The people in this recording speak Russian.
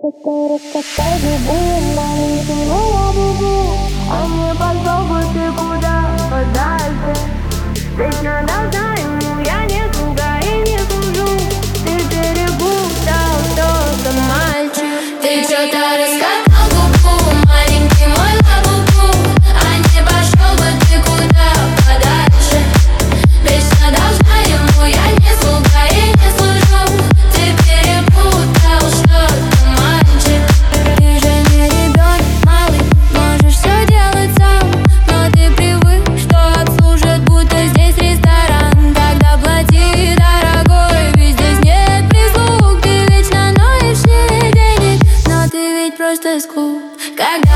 Раскатай губу, маленький лабубу. А мне пошел бы ты куда подальше. Вечно должна ему, я не слуга и не служу. Ты перепутал, кто-то мальчик. Ты что-то раскатал губу, маленький мой лабубу. А не пошел бы ты куда подальше. Вечно должна ему, я не слуга и не служу. Ты перепутал, что-то мальчик. Ты же не ребенок малый, можешь все делать сам. Но ты привык, что обслужат, будто здесь ресторан. Тогда плати, дорогой, ведь здесь нет прислуг. Ты вечно ноешь, нет денег, но ты ведь просто скуп. Когда